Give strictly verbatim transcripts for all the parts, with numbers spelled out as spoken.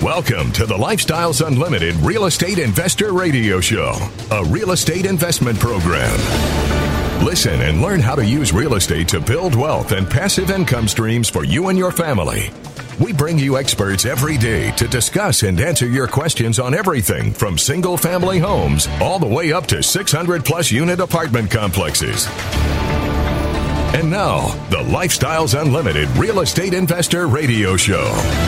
Welcome to the Lifestyles Unlimited Real Estate Investor Radio Show, a real estate investment program. Listen and learn how to use real estate to build wealth and passive income streams for you and your family. We bring you experts every day to discuss and answer your questions on everything from single-family homes all the way up to six hundred plus unit apartment complexes. And now, the Lifestyles Unlimited Real Estate Investor Radio Show.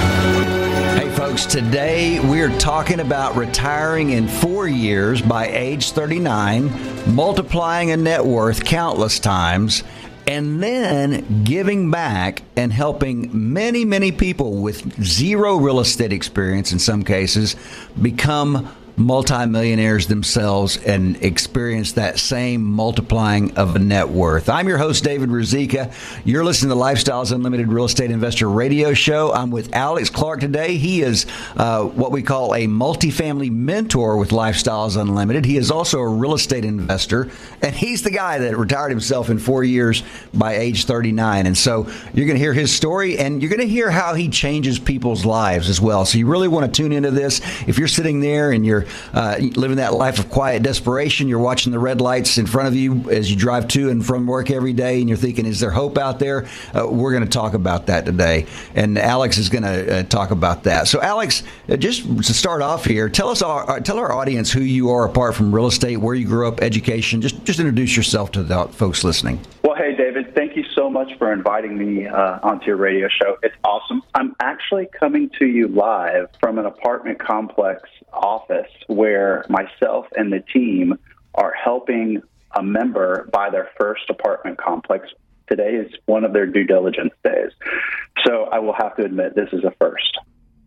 Hey folks, today we're talking about retiring in four years by age thirty-nine, multiplying a net worth countless times, and then giving back and helping many, many people with zero real estate experience in some cases become multimillionaires themselves and experience that same multiplying of a net worth. I'm your host, David Ruzicka. You're listening to the Lifestyles Unlimited Real Estate Investor Radio Show. I'm with Alex Clark today. He is uh, what we call a multifamily mentor with Lifestyles Unlimited. He is also a real estate investor, and he's the guy that retired himself in four years by age thirty-nine. And so you're going to hear his story, and you're going to hear how he changes people's lives as well. So you really want to tune into this. If you're sitting there and you're Uh, living that life of quiet desperation, you're watching the red lights in front of you as you drive to and from work every day, and you're thinking, is there hope out there? Uh, we're going to talk about that today, and Alex is going to uh, talk about that. So, Alex, uh, just to start off here, tell us, our, uh, tell our audience who you are apart from real estate, where you grew up, education. Just, just introduce yourself to the folks listening. Well, hey, David, thank you so much for inviting me uh, onto your radio show. It's awesome. I'm actually coming to you live from an apartment complex office where myself and the team are helping a member buy their first apartment complex. Today is one of their due diligence days. So I will have to admit this is a first.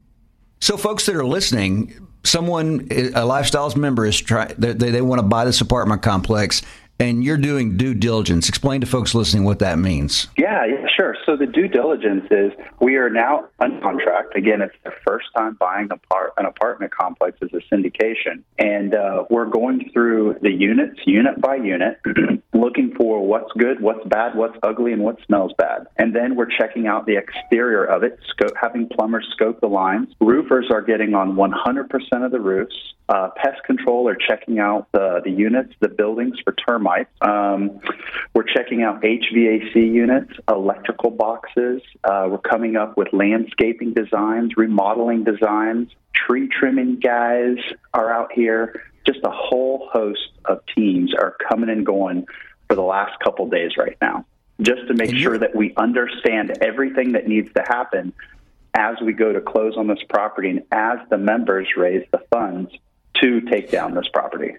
So folks that are listening, someone, a Lifestyles member is trying, they, they want to buy this apartment complex, and you're doing due diligence. Explain to folks listening what that means. Yeah, yeah, sure. So the due diligence is we are now on contract. Again, it's the first time buying a part, an apartment complex as a syndication. And uh, we're going through the units, unit by unit, looking for what's good, what's bad, what's ugly, and what smells bad. And then we're checking out the exterior of it, scope, having plumbers scope the lines. Roofers are getting on one hundred percent of the roofs. Uh, pest control are checking out the, the units, the buildings for termites. Um, we're checking out H V A C units, electrical boxes. Uh, we're coming up with landscaping designs, remodeling designs. Tree trimming guys are out here. Just a whole host of teams are coming and going for the last couple days right now, just to make sure that we understand everything that needs to happen as we go to close on this property and as the members raise the funds to take down this property.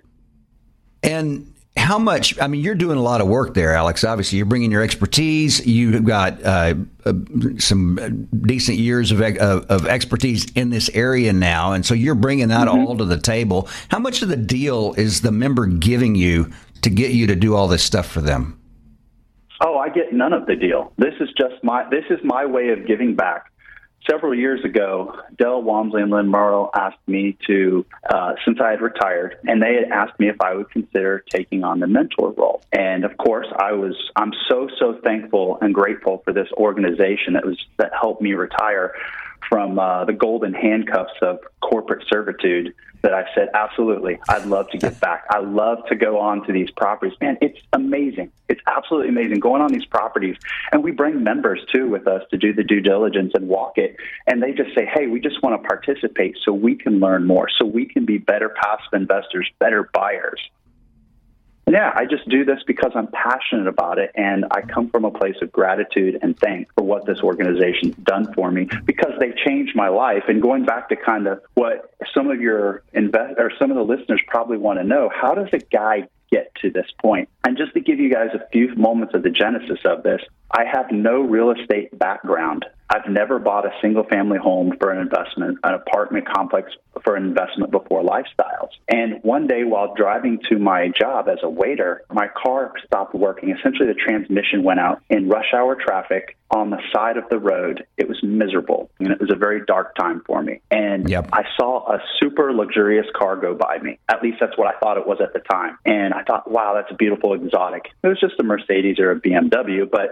And how much, I mean, you're doing a lot of work there, Alex. Obviously, you're bringing your expertise. You've got uh, uh, some decent years of, of of expertise in this area now. And so you're bringing that mm-hmm. all to the table. How much of the deal is the member giving you to get you to do all this stuff for them? Oh, I get none of the deal. This is just my, this is my way of giving back. Several years ago, Dell Walmsley and Lynn Morrow asked me to, uh, since I had retired, and they had asked me if I would consider taking on the mentor role. And of course, I was, I'm so, so thankful and grateful for this organization that was, that helped me retire from uh, the golden handcuffs of corporate servitude, that I said, absolutely, I'd love to give back. I love to go on to these properties. Man, it's amazing. It's absolutely amazing going on these properties. And we bring members, too, with us to do the due diligence and walk it. And they just say, hey, we just want to participate so we can learn more, so we can be better passive investors, better buyers. Yeah, I just do this because I'm passionate about it, and I come from a place of gratitude and thanks for what this organization's done for me, because they changed my life. And going back to kind of what some of your invest or some of the listeners probably want to know, how does a guy get to this point? And just to give you guys a few moments of the genesis of this, I have no real estate background. I've never bought a single-family home for an investment, an apartment complex for an investment before Lifestyles. And one day while driving to my job as a waiter, my car stopped working. Essentially, the transmission went out in rush hour traffic on the side of the road. It was miserable, and it was a very dark time for me. And yep. I saw a super luxurious car go by me. At least that's what I thought it was at the time. And I thought, wow, that's a beautiful exotic. It was just a Mercedes or a B M W, but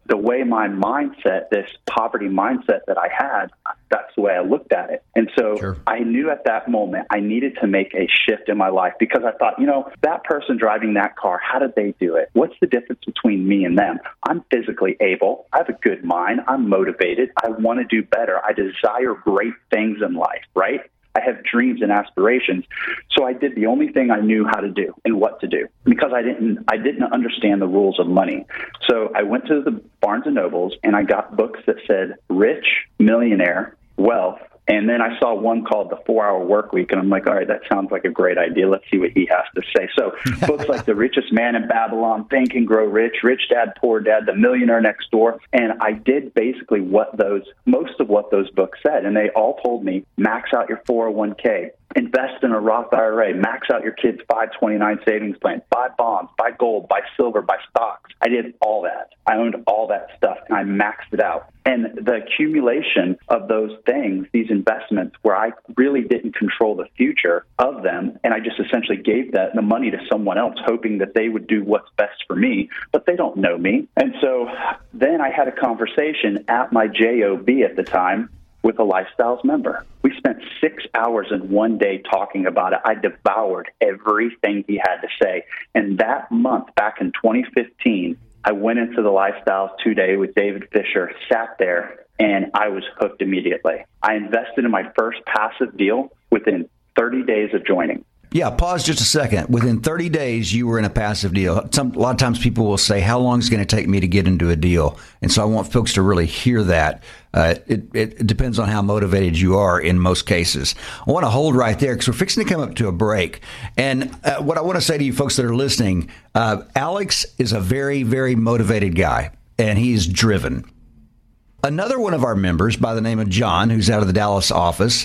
the way my mindset, this poverty mindset that I had, that's the way I looked at it. And so sure. I knew at that moment I needed to make a shift in my life, because I thought, you know, that person driving that car, how did they do it? What's the difference between me and them? I'm physically able. I have a good mind. I'm motivated. I want to do better. I desire great things in life, right? I have dreams and aspirations. So I did the only thing I knew how to do and what to do, because I didn't I didn't understand the rules of money. So I went to the Barnes and Nobles and I got books that said Rich, Millionaire, Wealth. And then I saw one called The Four-Hour Work Week, and I'm like, all right, that sounds like a great idea. Let's see what he has to say. So books like The Richest Man in Babylon, Think and Grow Rich, Rich Dad, Poor Dad, The Millionaire Next Door. And I did basically what those, most of what those books said. And they all told me, max out your four oh one k, invest in a Roth I R A, max out your kids' five twenty-nine savings plan, buy bonds, buy gold, buy silver, buy stocks. I did all that. I owned all that stuff, and I maxed it out. And the accumulation of those things, these investments, where I really didn't control the future of them, and I just essentially gave that the money to someone else, hoping that they would do what's best for me, but they don't know me. And so then I had a conversation at my job at the time with a Lifestyles member. We spent six hours in one day talking about it. I devoured everything he had to say. And that month, back in twenty fifteen, I went into the Lifestyles two-day with David Fisher, sat there, and I was hooked immediately. I invested in my first passive deal within thirty days of joining. Yeah, pause just a second. Within thirty days, you were in a passive deal. Some, a lot of times people will say, how long is it going to take me to get into a deal? And so I want folks to really hear that. Uh, it, it depends on how motivated you are in most cases. I want to hold right there because we're fixing to come up to a break. And uh, what I want to say to you folks that are listening, uh, Alex is a very, very motivated guy, and he's driven. Another one of our members by the name of John, who's out of the Dallas office,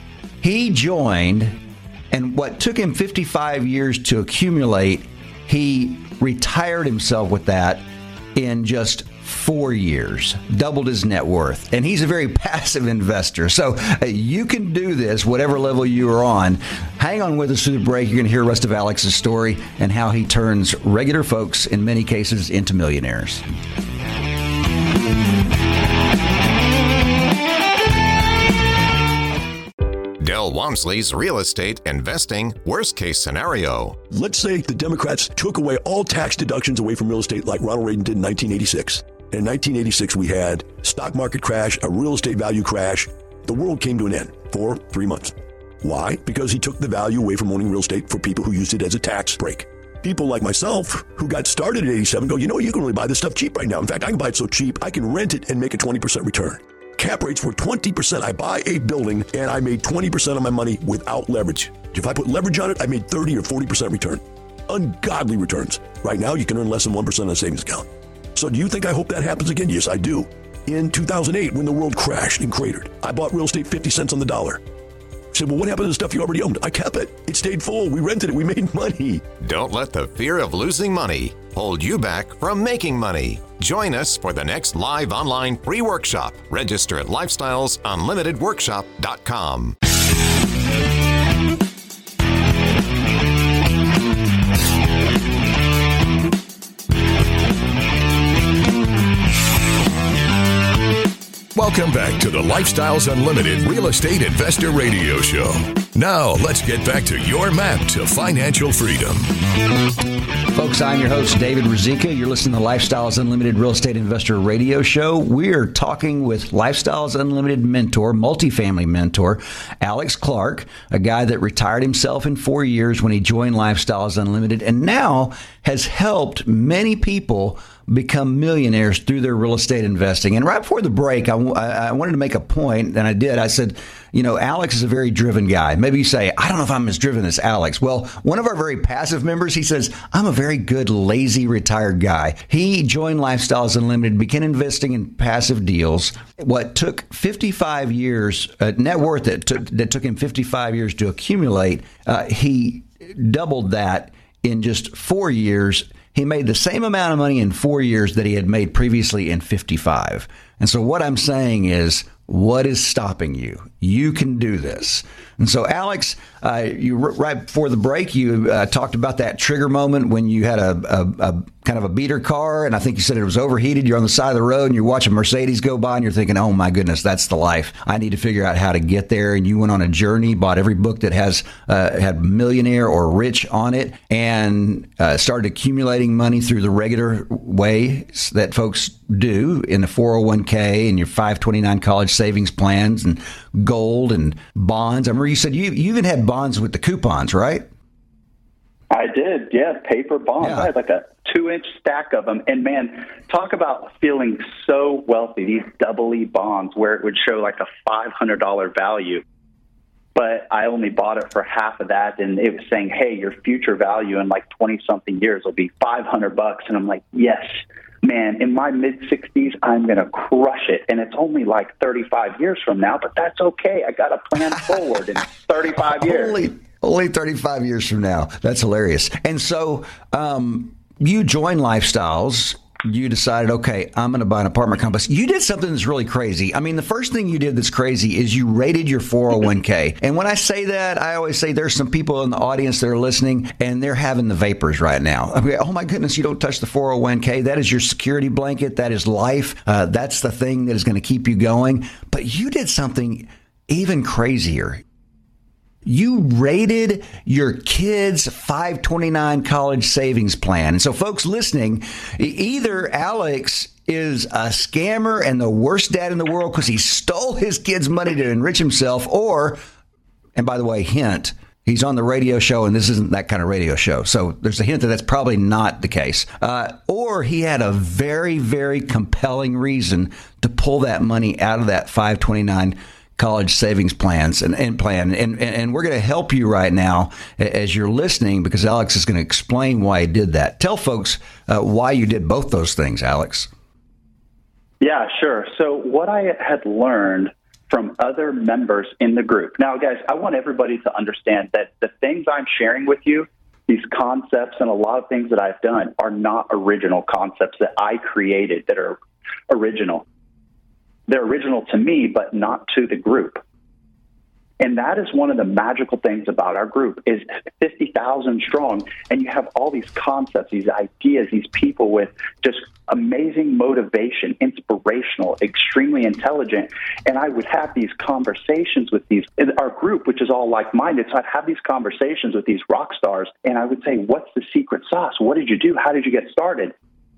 he joined, and what took him fifty-five years to accumulate, he retired himself with that in just four years, doubled his net worth. And he's a very passive investor. So uh, you can do this, whatever level you are on. Hang on with us through the break. You're going to hear the rest of Alex's story and how he turns regular folks, in many cases, into millionaires. Del Walmsley's Real Estate Investing Worst Case Scenario. Let's say the Democrats took away all tax deductions away from real estate like Ronald Reagan did in nineteen eighty-six. And in nineteen eighty-six, we had stock market crash, a real estate value crash. The world came to an end for three months. Why? Because he took the value away from owning real estate for people who used it as a tax break. People like myself who got started at eighty-seven go, you know, you can really buy this stuff cheap right now. In fact, I can buy it so cheap, I can rent it and make a twenty percent return. Cap rates were twenty percent. I buy a building and I made twenty percent of my money without leverage. If I put leverage on it, I made thirty or forty percent return. Ungodly returns. Right now, you can earn less than one percent on a savings account. So do you think I hope that happens again? Yes, I do. In two thousand eight, when the world crashed and cratered, I bought real estate fifty cents on the dollar. I said, well, what happened to the stuff you already owned? I kept it. It stayed full. We rented it. We made money. Don't let the fear of losing money hold you back from making money. Join us for the next live online free workshop. Register at lifestyles unlimited workshop dot com. Welcome back to the Lifestyles Unlimited Real Estate Investor Radio Show. Now, let's get back to your map to financial freedom. Folks, I'm your host, David Ruzicka. You're listening to the Lifestyles Unlimited Real Estate Investor Radio Show. We're talking with Lifestyles Unlimited mentor, multifamily mentor, Alex Clark, a guy that retired himself in four years when he joined Lifestyles Unlimited and now has helped many people become millionaires through their real estate investing. And right before the break, I, I wanted to make a point, and I did. I said, you know, Alex is a very driven guy. Maybe you say, I don't know if I'm as driven as Alex. Well, one of our very passive members, he says, I'm a very good, lazy, retired guy. He joined Lifestyles Unlimited, began investing in passive deals. What took fifty-five years, uh, net worth that took, that took him fifty-five years to accumulate, uh, he doubled that in just four years. He made the same amount of money in four years that he had made previously in fifty-five. And so what I'm saying is, what is stopping you? You can do this. And so, Alex, uh, you right before the break, you uh, talked about that trigger moment when you had a, a, a kind of a beater car, and I think you said it was overheated. You're on the side of the road, and you're watching Mercedes go by, and you're thinking, oh, my goodness, that's the life. I need to figure out how to get there. And you went on a journey, bought every book that has uh, had millionaire or rich on it, and uh, started accumulating money through the regular way that folks do in the four oh one k and your five twenty-nine college savings plans and gold and bonds. I remember you said you, you even had bonds with the coupons, right? I did, yeah, paper bonds. Yeah. I had like a two-inch stack of them. And, man, talk about feeling so wealthy, these double E bonds where it would show like a five hundred dollars value. But I only bought it for half of that, and it was saying, hey, your future value in like twenty-something years will be five hundred bucks. And I'm like, yes, man, in my mid-sixties, I'm going to crush it. And it's only like thirty-five years from now, but that's okay. I got to plan forward in thirty-five years. Only, only thirty-five years from now. That's hilarious. And so um, you joined Lifestyles. You decided, okay, I'm going to buy an apartment complex. You did something that's really crazy. I mean, the first thing you did that's crazy is you rated your four oh one k. And when I say that, I always say there's some people in the audience that are listening, and they're having the vapors right now. I mean, oh, my goodness, you don't touch the four oh one k. That is your security blanket. That is life. Uh, that's the thing that is going to keep you going. But you did something even crazier. You rated your kids' five twenty-nine college savings plan. And so folks listening, either Alex is a scammer and the worst dad in the world because he stole his kids' money to enrich himself, or, and by the way, hint, he's on the radio show, and this isn't that kind of radio show. So there's a hint that that's probably not the case. Uh, or he had a very, very compelling reason to pull that money out of that five twenty-nine college savings plans and, and plan. And, and we're going to help you right now as you're listening, because Alex is going to explain why he did that. Tell folks uh, why you did both those things, Alex. Yeah, sure. So what I had learned from other members in the group. Now, guys, I want everybody to understand that the things I'm sharing with you, these concepts and a lot of things that I've done, are not original concepts that I created that are original. They're original to me, but not to the group. And that is one of the magical things about our group is fifty thousand strong, and you have all these concepts, these ideas, these people with just amazing motivation, inspirational, extremely intelligent. And I would have these conversations with these, our group, which is all like-minded. So I'd have these conversations with these rock stars, and I would say, what's the secret sauce? What did you do? How did you get started?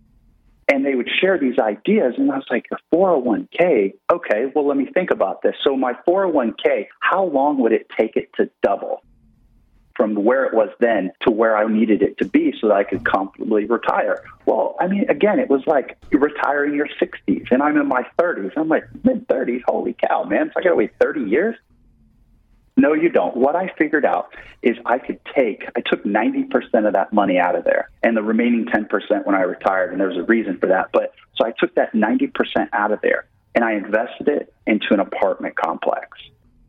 And they would share these ideas, and I was like, a four oh one k? Okay, well, let me think about this. So my four oh one k, how long would it take it to double from where it was then to where I needed it to be so that I could comfortably retire? Well, I mean, again, it was like you retire in your sixties, and I'm in my thirties. I'm like, mid-thirties? Holy cow, man. So I got to wait thirty years? No, you don't. What I figured out is I could take, I took ninety percent of that money out of there and the remaining ten percent when I retired. And there was a reason for that. But so I took that ninety percent out of there and I invested it into an apartment complex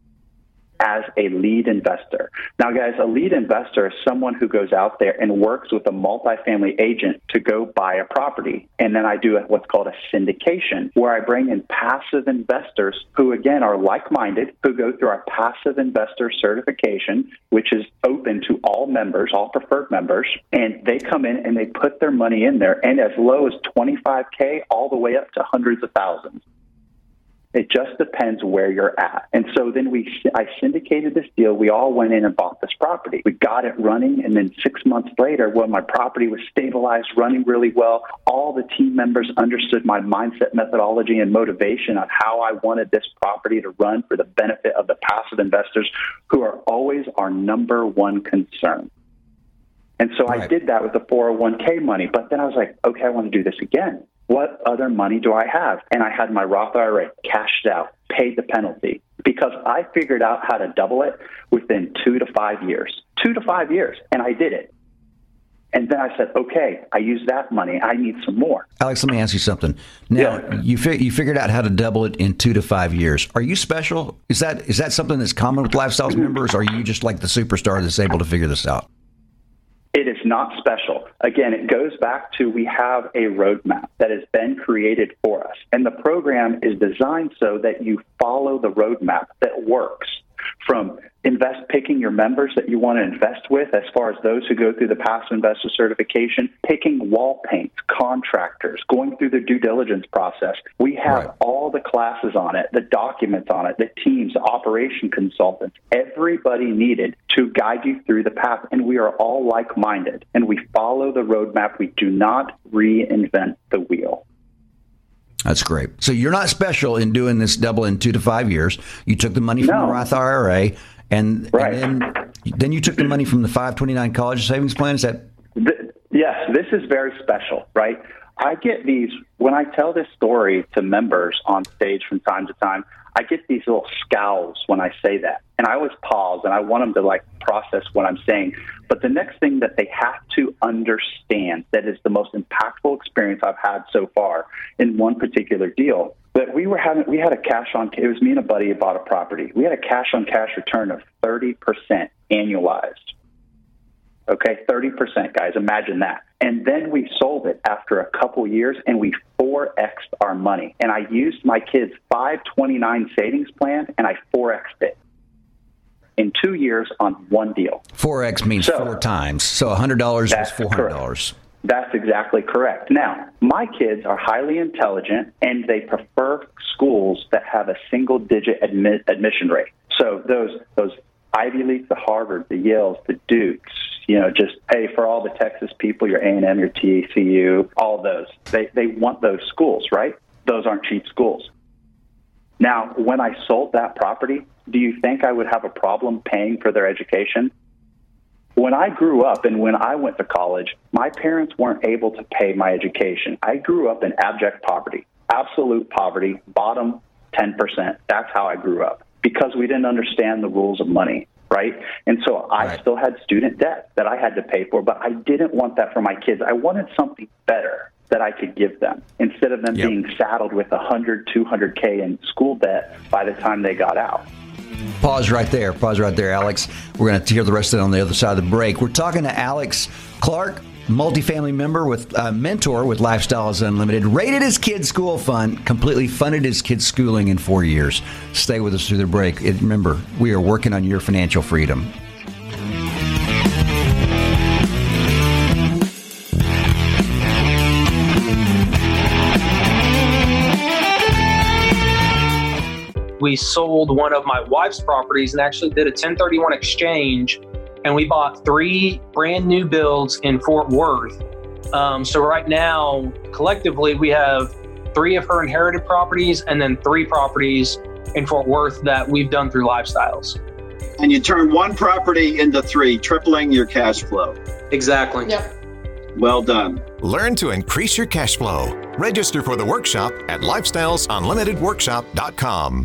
as a lead investor. Now, guys, a lead investor is someone who goes out there and works with a multifamily agent to go buy a property. And then I do what's called a syndication, where I bring in passive investors who, again, are like-minded, who go through our passive investor certification, which is open to all members, all preferred members. And they come in and they put their money in there, and as low as twenty-five K all the way up to hundreds of thousands. It just depends where you're at. And so then we, I syndicated this deal. We all went in and bought this property. We got it running. And then six months later, when my property was stabilized, running really well, all the team members understood my mindset, methodology, and motivation on how I wanted this property to run for the benefit of the passive investors, who are always our number one concern. And so right. I did that with the four oh one k money. But then I was like, okay, I want to do this again. What other money do I have? And I had my Roth I R A cashed out, paid the penalty, because I figured out how to double it within two to five years. Two to five years. And I did it. And then I said, okay, I used that money. I need some more. Alex, let me ask you something. Now, yeah. you fi- you figured out how to double it in two to five years. Are you special? Is that is that something that's common with Lifestyles members? Or are you just like the superstar that's able to figure this out? It is not special. Again, it goes back to we have a roadmap that has been created for us. And the program is designed so that you follow the roadmap that works from invest picking your members that you want to invest with, as far as those who go through the passive investor certification, picking wall paints, contractors, going through the due diligence process. We have right. all the classes on it, the documents on it, the teams, the operation consultants, everybody needed to guide you through the path. And we are all like-minded, and we follow the roadmap. We do not reinvent the wheel. That's great. So you're not special in doing this double in two to five years. You took the money from no. the Roth I R A, and, right. and then then you took the money from the five twenty-nine college savings plan. Is that? The, yes, this is very special, right? I get these, when I tell this story to members on stage from time to time, I get these little scowls when I say that. And I always pause, and I want them to, like, process what I'm saying. But the next thing that they have to understand that is the most impactful experience I've had so far in one particular deal, that we were having, we had a cash on, it was me and a buddy who bought a property. We had a cash on cash return of thirty percent annualized. Okay, thirty percent, guys. Imagine that. And then we sold it after a couple years, and we four X'd our money. And I used my kids' five twenty-nine savings plan, and I four X'd it in two years on one deal. four X means so, four times. So one hundred dollars was four hundred dollars. Correct. That's exactly correct. Now, my kids are highly intelligent, and they prefer schools that have a single-digit admi- admission rate. So those those Ivy Leagues, the Harvard, the Yales, the Dukes, you know, just, hey, for all the Texas people, your A and M, your T C U, all those. They they want those schools, right? Those aren't cheap schools. Now, when I sold that property, do you think I would have a problem paying for their education? When I grew up and when I went to college, my parents weren't able to pay my education. I grew up in abject poverty, absolute poverty, bottom ten percent. That's how I grew up, because we didn't understand the rules of money, right? And so I right. still had student debt that I had to pay for, but I didn't want that for my kids. I wanted something better that I could give them instead of them yep. being saddled with one hundred, two hundred K in school debt by the time they got out. Pause right there. Pause right there, Alex. We're going to hear the rest of it on the other side of the break. We're talking to Alex Clark, multifamily member with uh, mentor with Lifestyles Unlimited, rated his kids' school fund, completely funded his kids' schooling in four years. Stay with us through the break. It, remember, we are working on your financial freedom. We sold one of my wife's properties and actually did a ten thirty-one exchange, and we bought three brand new builds in Fort Worth. Um, so right now, collectively, we have three of her inherited properties and then three properties in Fort Worth that we've done through Lifestyles. And you turn one property into three, tripling your cash flow. Exactly. Yep. Well done. Learn to increase your cash flow. Register for the workshop at lifestyles unlimited workshop dot com.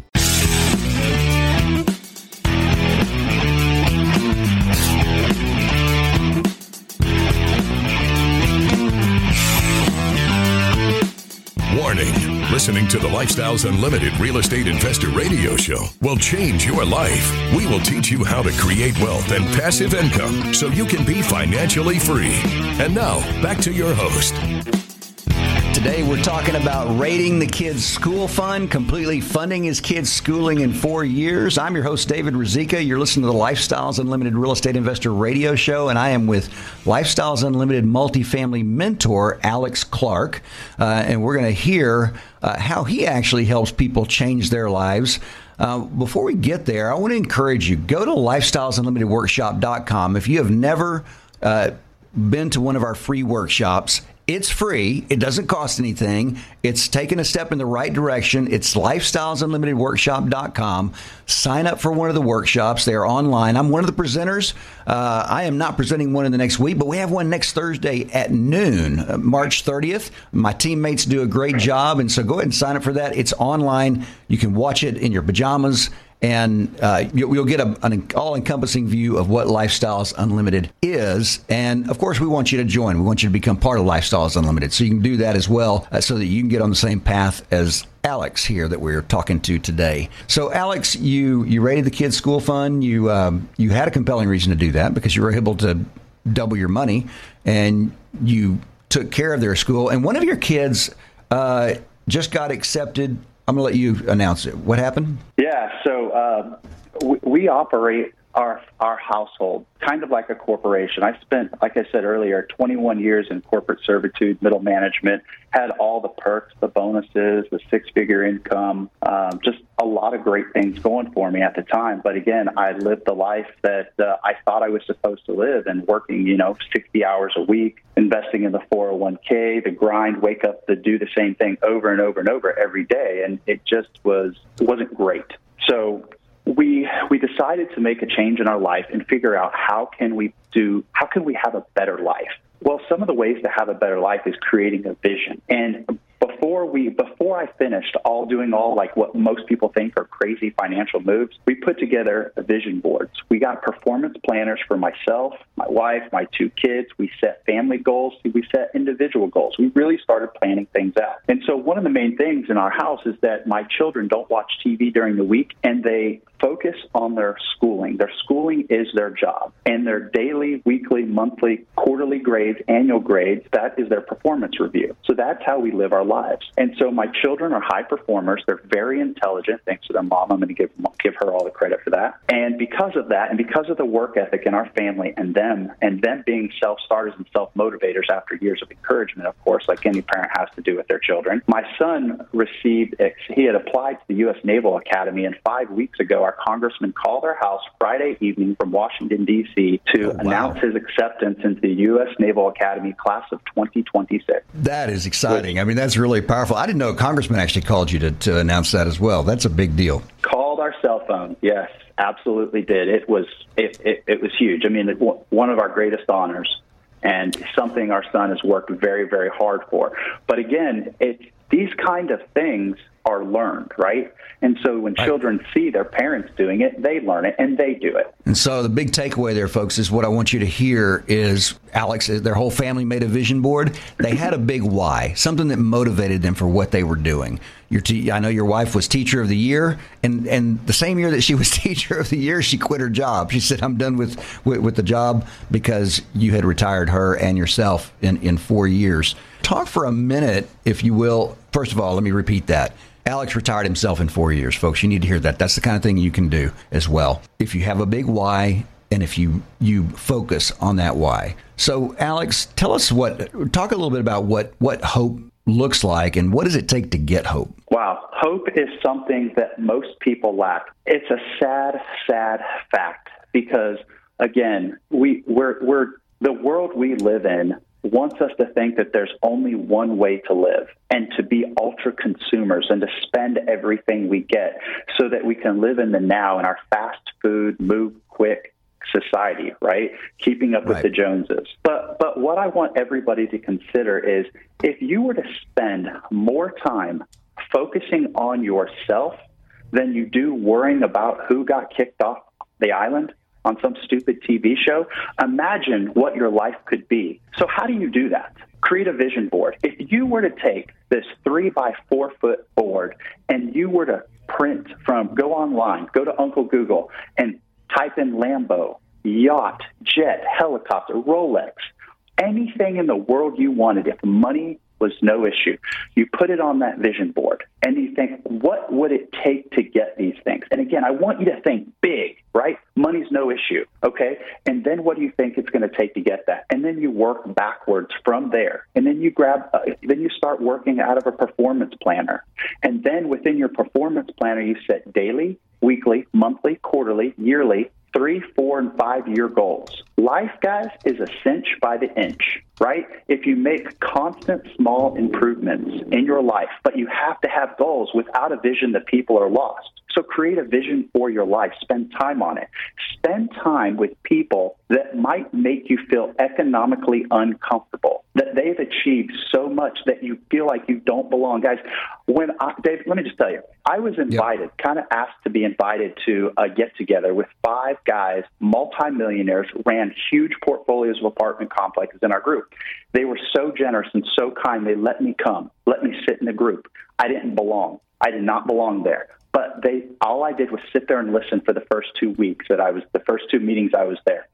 Warning, listening to the Lifestyles Unlimited Real Estate Investor Radio Show will change your life. We will teach you how to create wealth and passive income so you can be financially free. And now, back to your host. Today we're talking about rating the kids' school fund, completely funding his kids' schooling in four years. I'm your host, David Rizika. You're listening to the Lifestyles Unlimited Real Estate Investor Radio Show, and I am with Lifestyles Unlimited multifamily mentor, Alex Clark. Uh, and we're going to hear uh, how he actually helps people change their lives. Uh, before we get there, I want to encourage you, go to lifestyles unlimited workshop dot com. If you have never uh, been to one of our free workshops, it's free. It doesn't cost anything. It's taking a step in the right direction. It's lifestyles unlimited workshop dot com. Sign up for one of the workshops. They're online. I'm one of the presenters. Uh, I am not presenting one in the next week, but we have one next Thursday at noon, uh, March thirtieth. My teammates do a great job, and so go ahead and sign up for that. It's online. You can watch it in your pajamas. And uh, you'll, you'll get a, an all-encompassing view of what Lifestyles Unlimited is. And, of course, we want you to join. We want you to become part of Lifestyles Unlimited. So you can do that as well uh, so that you can get on the same path as Alex here that we're talking to today. So, Alex, you, you rated the kids' school fund. You, um, you had a compelling reason to do that because you were able to double your money, and you took care of their school. And one of your kids uh, just got accepted. I'm going to let you announce it. What happened? Yeah, so uh, we, we operate our our household kind of like a corporation. I spent, like I said earlier, twenty-one years in corporate servitude, middle management, had all the perks, the bonuses, the six-figure income, um, just a lot of great things going for me at the time. But again, I lived the life that uh, I thought I was supposed to live, and working, you know, sixty hours a week, investing in the four oh one k, the grind, wake up to do the same thing over and over and over every day. And it just was, it wasn't great. So we we decided to make a change in our life and figure out how can we do, how can we have a better life? Well, some of the ways to have a better life is creating a vision. And before we, before I finished all doing all like what most people think are crazy financial moves, we put together vision boards. We got performance planners for myself, my wife, my two kids. We set family goals. We set individual goals. We really started planning things out. And so one of the main things in our house is that my children don't watch T V during the week, and they focus on their schooling. Their schooling is their job. And their daily, weekly, monthly, quarterly grades, annual grades, that is their performance review. So that's how we live our lives. And so my children are high performers. They're very intelligent, thanks to their mom. I'm going to give give her all the credit for that. And because of that, and because of the work ethic in our family and them, and them being self-starters and self-motivators after years of encouragement, of course, like any parent has to do with their children, my son received, he had applied to the U S Naval Academy, and five weeks ago, our congressman called our house Friday evening from Washington, D C to oh, wow. announce his acceptance into the U S Naval Academy class of twenty twenty-six. That is exciting. Which, I mean, that's really powerful. I didn't know a congressman actually called you to, to announce that as well. That's a big deal. Called our cell phone. Yes, absolutely did. It was it, it, it was huge. I mean, it, one of our greatest honors, and something our son has worked very, very hard for. But again, it's these kind of things are learned, right? And so when children see their parents doing it, they learn it and they do it. And so the big takeaway there, folks, is what I want you to hear is, Alex, their whole family made a vision board. They had a big why, something that motivated them for what they were doing. Your te- I know your wife was Teacher of the Year, and, and the same year that she was Teacher of the Year, she quit her job. She said, I'm done with, with, with the job, because you had retired her and yourself in, in four years. Talk for a minute, if you will. First of all, let me repeat that. Alex retired himself in four years, folks. You need to hear that. That's the kind of thing you can do as well if you have a big why and if you you focus on that why. So, Alex, tell us what, talk a little bit about what, what hope looks like and what does it take to get hope? Wow. Hope is something that most people lack. It's a sad, sad fact because, again, we, we're, we're the world we live in wants us to think that there's only one way to live and to be ultra consumers and to spend everything we get so that we can live in the now in our fast food, move quick society, right? Keeping up with right. the Joneses. But but what I want everybody to consider is if you were to spend more time focusing on yourself than you do worrying about who got kicked off the island on some stupid T V show, imagine what your life could be. So how do you do that? Create a vision board. If you were to take this three by four foot board and you were to print from, go online, go to Uncle Google and type in Lambo, yacht, jet, helicopter, Rolex, anything in the world you wanted, if money was no issue, you put it on that vision board and you think, what would it take to get these things? And again, I want you to think big, right? Money's no issue, okay? And then what do you think it's going to take to get that? And then you work backwards from there. And then you grab, uh, then you start working out of a performance planner. And then within your performance planner, you set daily, weekly, monthly, quarterly, yearly, three, four, and five-year goals. Life, guys, is a cinch by the inch, right? If you make constant small improvements in your life, but you have to have goals. Without a vision, the people are lost. So create a vision for your life. Spend time on it. Spend time with people that might make you feel economically uncomfortable, that they've achieved so much that you feel like you don't belong. Guys, when I, Dave, let me just tell you, I was invited, yep. kind of asked to be invited to a get-together with five guys, multimillionaires, ran huge portfolios of apartment complexes in our group. They were so generous and so kind. They let me come, let me sit in the group. I didn't belong. I did not belong there. But they, all I did was sit there and listen for the first two weeks that I was, the first two meetings I was there.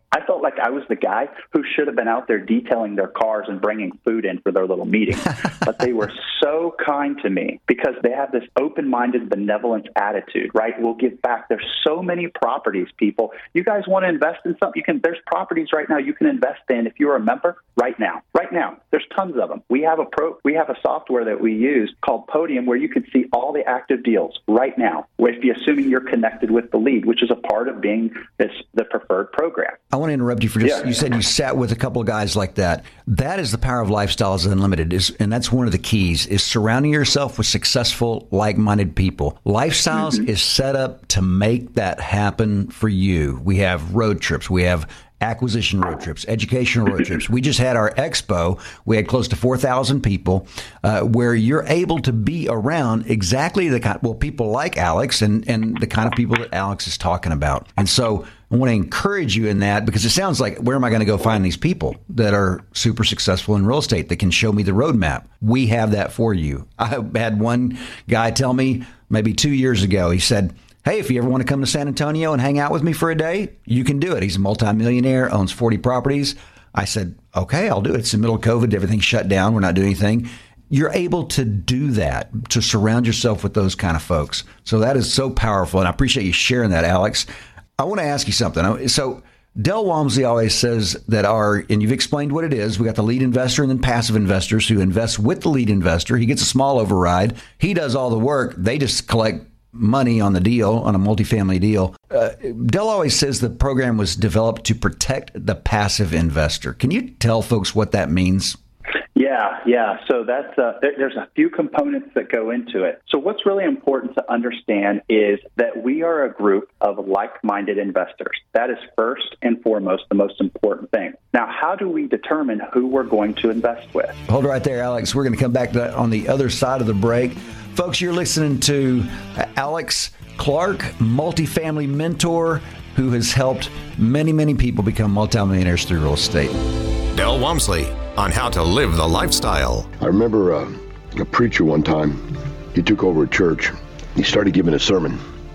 I felt like I was the guy who should have been out there detailing their cars and bringing food in for their little meeting. But they were so kind to me because they have this open-minded, benevolent attitude, right? We'll give back. There's so many properties, people. You guys want to invest in something? You can. There's properties right now you can invest in if you're a member right now. Right now. There's tons of them. We have a pro. We have a software that we use called Podium where you can see all the active deals right now, if you're assuming you're connected with the lead, which is a part of being this the preferred program. I want to interrupt you for just, yeah. you said you sat with a couple of guys like that. That is the power of Lifestyles Unlimited, is, and that's one of the keys, is surrounding yourself with successful, like-minded people. Lifestyles mm-hmm. is set up to make that happen for you. We have road trips. We have acquisition road trips, educational road trips. We just had our expo. We had close to four thousand people uh, where you're able to be around exactly the kind, well, people like Alex and, and the kind of people that Alex is talking about. And so I want to encourage you in that because it sounds like, where am I going to go find these people that are super successful in real estate that can show me the roadmap? We have that for you. I had one guy tell me maybe two years ago, he said, hey, if you ever want to come to San Antonio and hang out with me for a day, you can do it. He's a multimillionaire, owns forty properties. I said, okay, I'll do it. It's in the middle of COVID. Everything's shut down. We're not doing anything. You're able to do that, to surround yourself with those kind of folks. So that is so powerful. And I appreciate you sharing that, Alex. I want to ask you something. So Del Walmsley always says that our, and you've explained what it is. We got the lead investor and then passive investors who invest with the lead investor. He gets a small override. He does all the work. They just collect money on the deal, on a multifamily deal. Uh, Del always says the program was developed to protect the passive investor. Can you tell folks what that means? Yeah, yeah. So that's uh, there, there's a few components that go into it. So what's really important to understand is that we are a group of like-minded investors. That is first and foremost the most important thing. Now, how do we determine who we're going to invest with? Hold right there, Alex. We're going to come back to that on the other side of the break. Folks, you're listening to Alex Clark, multifamily mentor who has helped many, many people become multimillionaires through real estate. Del Walmsley on how to live the lifestyle. I remember uh, a preacher one time, he took over a church. He started giving a sermon,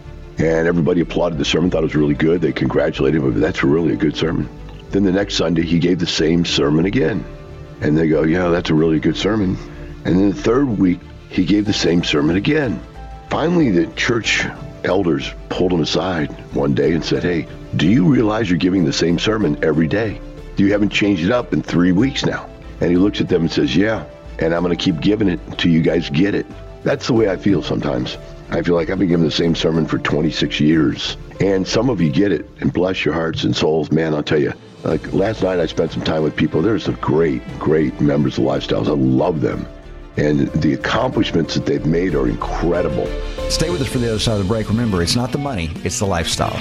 and everybody applauded the sermon, thought it was really good. They congratulated him, that's really a good sermon. Then the next Sunday, he gave the same sermon again. And they go, yeah, that's a really good sermon. And then the third week, he gave the same sermon again. Finally, the church elders pulled him aside one day and said, hey, do you realize you're giving the same sermon every day? You haven't changed it up in three weeks now. And he looks at them and says, yeah, and I'm going to keep giving it until you guys get it. That's the way I feel sometimes. I feel like I've been giving the same sermon for twenty-six years. And some of you get it, and bless your hearts and souls. Man, I'll tell you, like last night I spent some time with people. There's some great, great members of Lifestyles. I love them. And the accomplishments that they've made are incredible. Stay with us for the other side of the break. Remember, it's not the money, it's the lifestyle.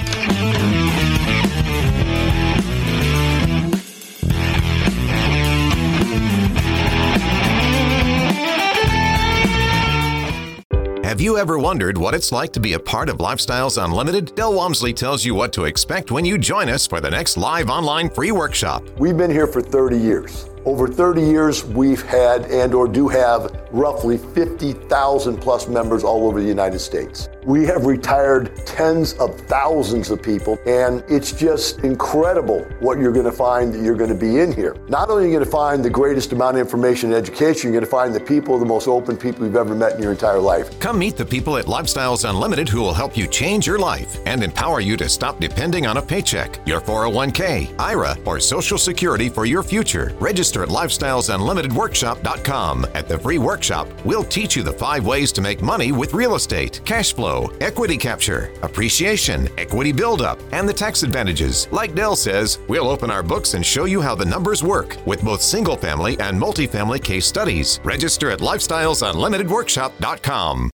Have you ever wondered what it's like to be a part of Lifestyles Unlimited? Del Walmsley tells you what to expect when you join us for the next live online free workshop. We've been here for thirty years. Over thirty years, we've had and or do have roughly fifty thousand plus members all over the United States. We have retired tens of thousands of people, and it's just incredible what you're going to find that you're going to be in here. Not only are you going to find the greatest amount of information and education, you're going to find the people, the most open people you've ever met in your entire life. Come meet the people at Lifestyles Unlimited who will help you change your life and empower you to stop depending on a paycheck, your four oh one k, I R A, or Social Security for your future. Register at lifestyles unlimited workshop dot com. At the free workshop, we'll teach you the five ways to make money with real estate, cash flow, equity capture, appreciation, equity buildup, and the tax advantages. Like Del says, we'll open our books and show you how the numbers work with both single-family and multifamily case studies. Register at lifestyles unlimited workshop dot com.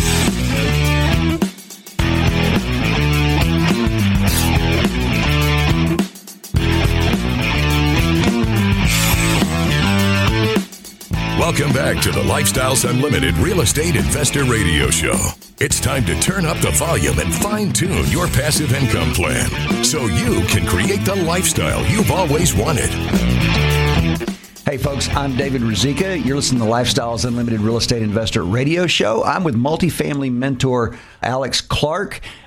Welcome back to the Lifestyles Unlimited Real Estate Investor Radio Show. It's time to turn up the volume and fine-tune your passive income plan so you can create the lifestyle you've always wanted. Hey folks, I'm David Ruzicka. You're listening to Lifestyles Unlimited Real Estate Investor Radio Show. I'm with multifamily mentor Alex Clark.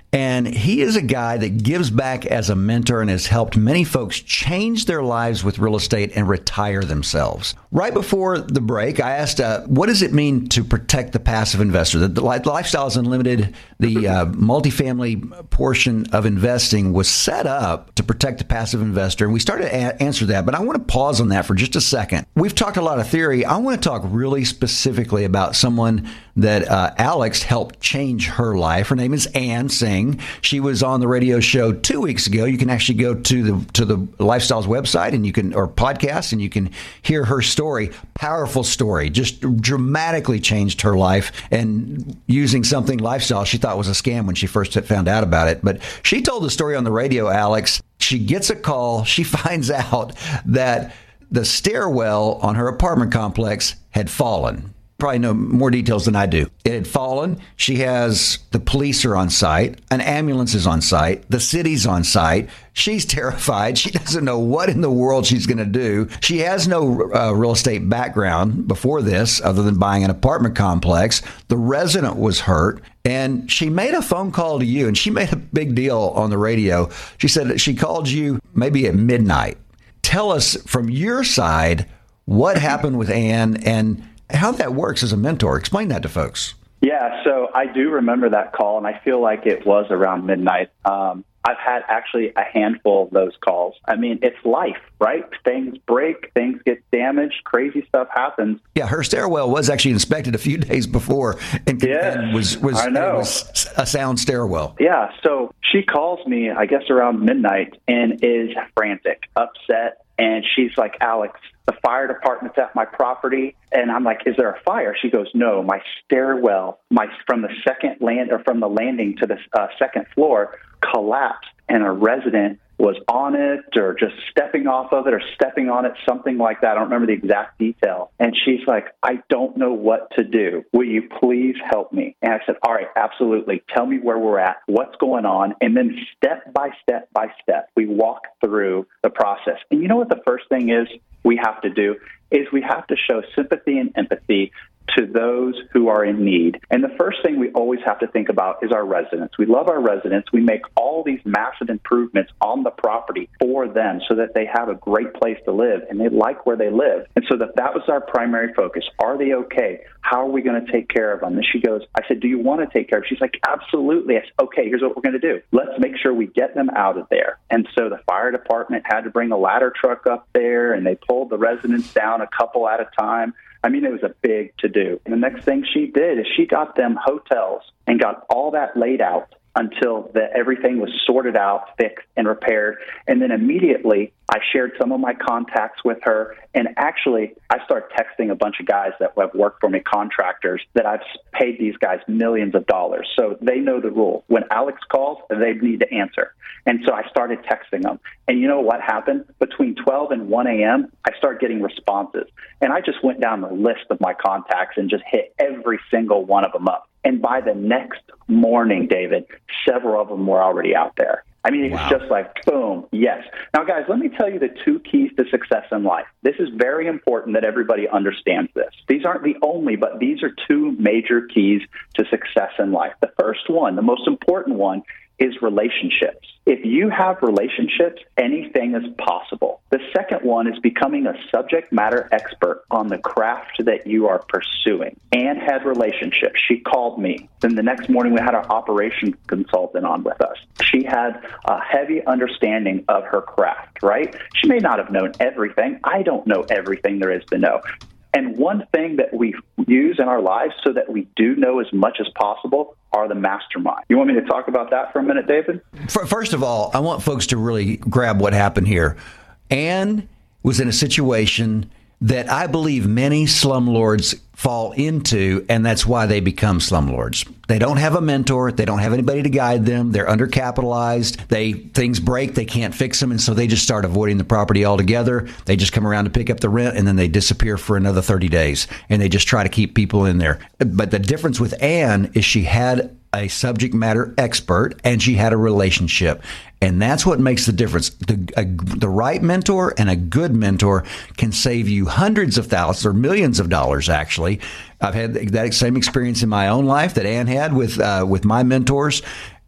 And he is a guy that gives back as a mentor and has helped many folks change their lives with real estate and retire themselves. Right before the break, I asked, uh, what does it mean to protect the passive investor? The, the Lifestyles Unlimited, the uh, multifamily portion of investing was set up to protect the passive investor. And we started to a- answer that, but I want to pause on that for just a second. We've talked a lot of theory. I want to talk really specifically about someone that uh, Alex helped change her life. Her name is Ann Singh. She was on the radio show two weeks ago. You can actually go to the to the Lifestyles website and you can or podcast and you can hear her story. Powerful story, just dramatically changed her life. And using something Lifestyle she thought was a scam when she first had found out about it. But she told the story on the radio, Alex. She gets a call. She finds out that the stairwell on her apartment complex had fallen. Probably know more details than I do. It had fallen. She has the police are on site. An ambulance is on site. The city's on site. She's terrified. She doesn't know what in the world she's going to do. She has no uh, real estate background before this other than buying an apartment complex. The resident was hurt. And she made a phone call to you, and she made a big deal on the radio. She said that she called you maybe at midnight. Tell us from your side what happened with Ann and how that works as a mentor. Explain that to folks. Yeah, so I do remember that call, and I feel like it was around midnight. Um, I've had actually a handful of those calls. I mean, it's life, right? Things break, things get damaged, crazy stuff happens. Yeah, her stairwell was actually inspected a few days before and, yes, and was, was, I know. was a sound stairwell. Yeah, so she calls me, I guess, around midnight and is frantic, upset, and she's like, Alex, the fire department's at my property. And I'm like, is there a fire? She goes, no, my stairwell, my from the second land or from the landing to the uh, second floor collapsed, and a resident was on it or just stepping off of it or stepping on it, something like that. I don't remember the exact detail. And she's like, I don't know what to do. Will you please help me? And I said, all right, absolutely. Tell me where we're at, what's going on. And then step by step by step, we walk through the process. And you know what the first thing is we have to do is we have to show sympathy and empathy to those who are in need. And the first thing we always have to think about is our residents. We love our residents. We make all these massive improvements on the property for them so that they have a great place to live and they like where they live. And so that, that was our primary focus. Are they okay? How are we going to take care of them? And she goes, I said, do you want to take care of them? She's like, absolutely. I said, okay, here's what we're going to do. Let's make sure we get them out of there. And so the fire department had to bring a ladder truck up there, and they pulled the residents down a couple at a time. I mean, it was a big to-do. And the next thing she did is she got them hotels and got all that laid out until the, everything was sorted out, fixed, and repaired. And then immediately I shared some of my contacts with her. And actually, I started texting a bunch of guys that have worked for me, contractors, that I've paid these guys millions of dollars. So they know the rule. When Alex calls, they need to answer. And so I started texting them. And you know what happened? Between twelve and one a.m., I started getting responses. And I just went down the list of my contacts and just hit every single one of them up. And by the next morning, David, several of them were already out there. I mean, it was wow. just like, boom, yes. Now, guys, let me tell you the two keys to success in life. This is very important that everybody understands this. These aren't the only, but these are two major keys to success in life. The first one, the most important one, is relationships. If you have relationships, anything is possible. The second one is becoming a subject matter expert on the craft that you are pursuing. Ann had relationships. She called me. Then the next morning we had our operations consultant on with us. She had a heavy understanding of her craft, right? She may not have known everything. I don't know everything there is to know. And one thing that we use in our lives so that we do know as much as possible are the mastermind. You want me to talk about that for a minute, David? First of all, I want folks to really grab what happened here. Ann was in a situation that I believe many slumlords fall into, and that's why they become slumlords. They don't have a mentor. They don't have anybody to guide them. They're undercapitalized. They things break. They can't fix them, and so they just start avoiding the property altogether. They just come around to pick up the rent, and then they disappear for another thirty days, and they just try to keep people in there. But the difference with Ann is she had a subject matter expert, and she had a relationship. And that's what makes the difference. The, a, the right mentor and a good mentor can save you hundreds of thousands or millions of dollars, actually. I've had that same experience in my own life that Ann had with uh, with my mentors.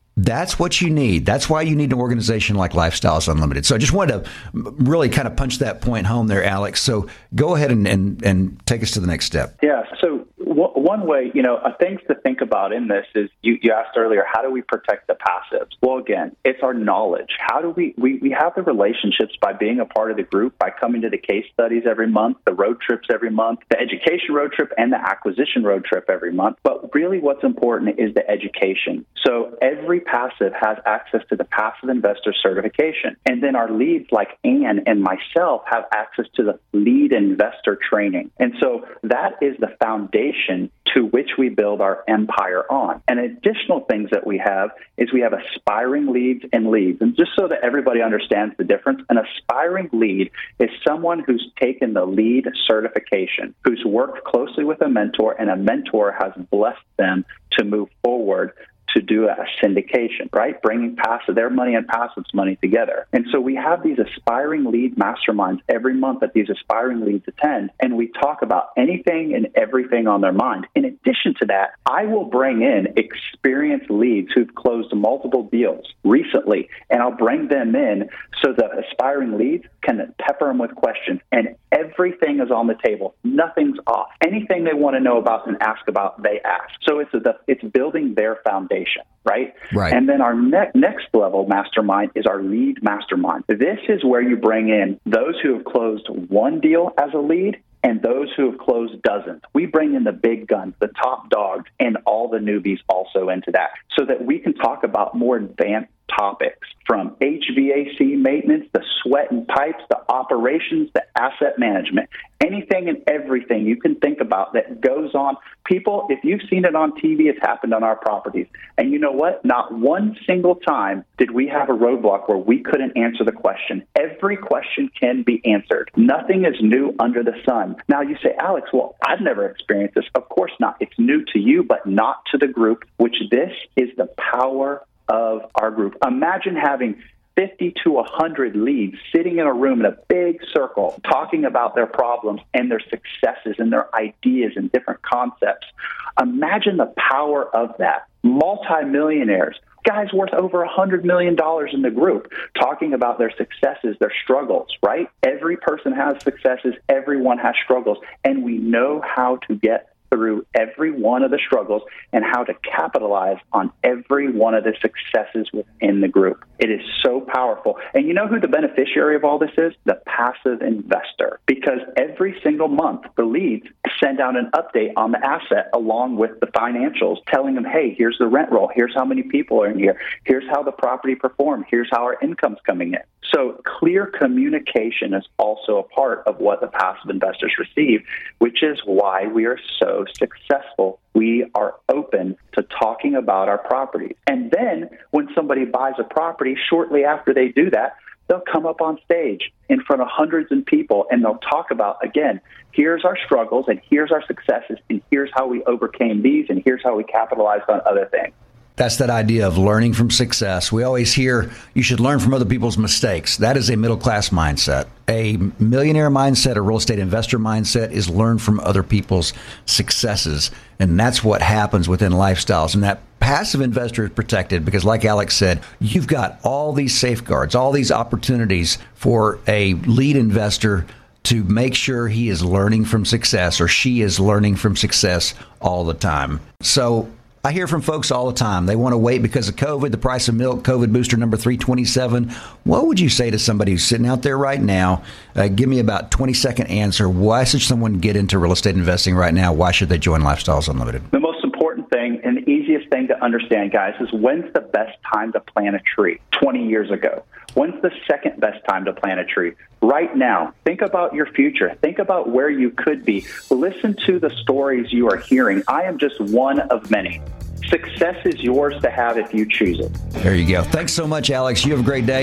That's what you need. That's why you need an organization like Lifestyles Unlimited. So I just wanted to really kind of punch that point home there, Alex. So go ahead and, and, and take us to the next step. Yeah. So w- one way, you know, uh, things to think about in this is you, you asked earlier, how do we protect the passives? Well, again, it's our knowledge. How do we, we, we have the relationships by being a part of the group, by coming to the case studies every month, the road trips every month, the education road trip and the acquisition road trip every month. But really what's important is the education. So every passive has access to the passive investor certification. And then our leads like Ann and myself have access to the lead investor training. And so that is the foundation to which we build our empire on. And additional things that we have is we have aspiring leads and leads. And just so that everybody understands the difference, an aspiring lead is someone who's taken the lead certification, who's worked closely with a mentor, and a mentor has blessed them to move forward to do a syndication, right? Bringing passive, their money and passive's money together. And so we have these aspiring lead masterminds every month that these aspiring leads attend, and we talk about anything and everything on their mind. In addition to that, I will bring in experienced leads who've closed multiple deals recently, and I'll bring them in so the aspiring leads can pepper them with questions, and everything is on the table. Nothing's off. Anything they want to know about and ask about, they ask. So it's a, it's building their foundation. Right? Right. And then our ne- next level mastermind is our lead mastermind. This is where you bring in those who have closed one deal as a lead and those who have closed dozens. We bring in the big guns, the top dogs, and all the newbies also into that so that we can talk about more advanced topics from H V A C maintenance, the sweat and pipes, the operations, the asset management, anything and everything you can think about that goes on. People, if you've seen it on T V, it's happened on our properties. And you know what? Not one single time did we have a roadblock where we couldn't answer the question. Every question can be answered. Nothing is new under the sun. Now you say, Alex, well, I've never experienced this. Of course not. It's new to you, but not to the group, which this is the power of our group. Imagine having fifty to one hundred leads sitting in a room in a big circle talking about their problems and their successes and their ideas and different concepts. Imagine the power of that. Multimillionaires, guys worth over one hundred million dollars in the group, talking about their successes, their struggles, right? Every person has successes. Everyone has struggles. And we know how to get through every one of the struggles and how to capitalize on every one of the successes within the group. It is so powerful. And you know who the beneficiary of all this is? The passive investor. Because every single month, the leads send out an update on the asset along with the financials, telling them, hey, here's the rent roll. Here's how many people are in here. Here's how the property performed. Here's how our income's coming in. So clear communication is also a part of what the passive investors receive, which is why we are so successful. We are open to talking about our properties. And then when somebody buys a property, shortly after they do that, they'll come up on stage in front of hundreds of people and they'll talk about, again, here's our struggles and here's our successes and here's how we overcame these and here's how we capitalized on other things. That's that idea of learning from success. We always hear you should learn from other people's mistakes. That is a middle-class mindset. A millionaire mindset, a real estate investor mindset is learn from other people's successes. And that's what happens within Lifestyles. And that passive investor is protected because, like Alex said, you've got all these safeguards, all these opportunities for a lead investor to make sure he is learning from success or she is learning from success all the time. So I hear from folks all the time. They want to wait because of COVID, the price of milk, COVID booster number three twenty-seven. What would you say to somebody who's sitting out there right now? Uh, give me about a twenty-second answer. Why should someone get into real estate investing right now? Why should they join Lifestyles Unlimited? The most important thing and the easiest thing to understand, guys, is when's the best time to plant a tree? twenty years ago. When's the second best time to plant a tree? Right now. Think about your future. Think about where you could be. Listen to the stories you are hearing. I am just one of many. Success is yours to have if you choose it. There you go. Thanks so much, Alex. You have a great day.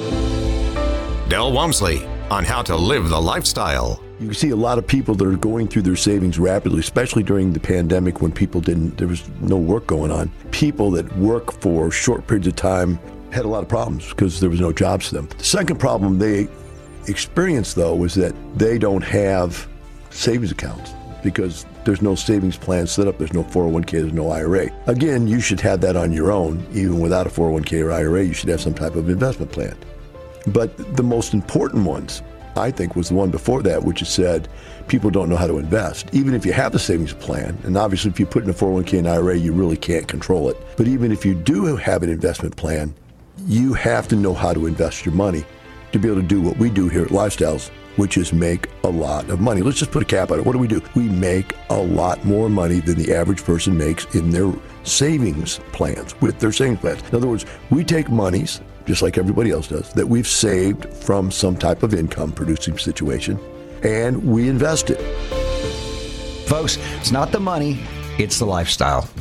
Del Walmsley on how to live the lifestyle. You can see a lot of people that are going through their savings rapidly, especially during the pandemic when people didn't, there was no work going on. People that work for short periods of time had a lot of problems because there was no jobs for them. The second problem they experienced, though, was that they don't have savings accounts. because there's no savings plan set up, there's no four oh one k, there's no I R A. Again, you should have that on your own. Even without a four oh one k or I R A, you should have some type of investment plan. But the most important ones, I think, was the one before that, which is said people don't know how to invest. Even if you have a savings plan, and obviously if you put in a four oh one k and I R A, you really can't control it. But even if you do have an investment plan, you have to know how to invest your money to be able to do what we do here at Lifestyles, which is make a lot of money. Let's just put a cap on it. What do we do? We make a lot more money than the average person makes in their savings plans, with their savings plans. In other words, we take monies, just like everybody else does, that we've saved from some type of income producing situation, and we invest it. Folks, it's not the money, it's the lifestyle.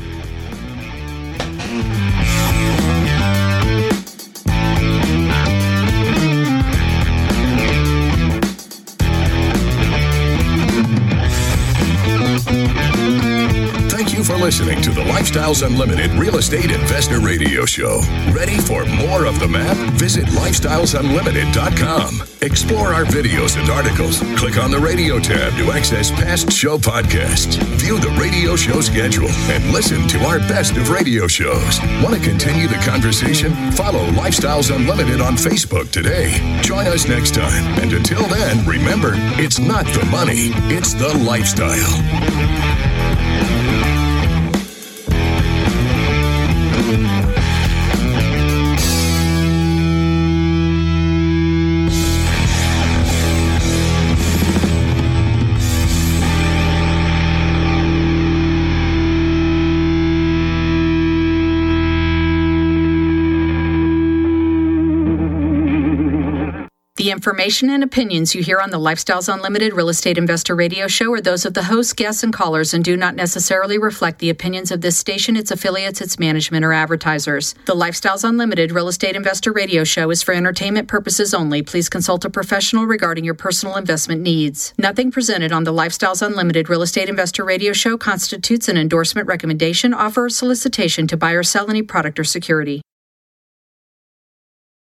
Thank you for listening to the Lifestyles Unlimited Real Estate Investor Radio Show. Ready for more of the map? Visit lifestyles unlimited dot com. Explore our videos and articles. Click on the radio tab to access past show podcasts. View the radio show schedule and listen to our best of radio shows. Want to continue the conversation? Follow Lifestyles Unlimited on Facebook today. Join us next time. And until then, remember, it's not the money, it's the lifestyle. The information and opinions you hear on the Lifestyles Unlimited Real Estate Investor Radio Show are those of the hosts, guests, and callers and do not necessarily reflect the opinions of this station, its affiliates, its management, or advertisers. The Lifestyles Unlimited Real Estate Investor Radio Show is for entertainment purposes only. Please consult a professional regarding your personal investment needs. Nothing presented on the Lifestyles Unlimited Real Estate Investor Radio Show constitutes an endorsement, recommendation, offer, or solicitation to buy or sell any product or security.